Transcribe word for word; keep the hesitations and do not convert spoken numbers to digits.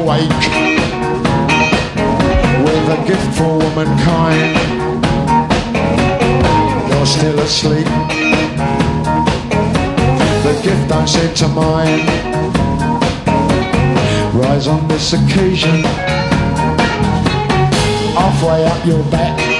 awake with a gift for womankind. You're still asleep. The gift don't seem to mind. Rise on this occasion, halfway up your back.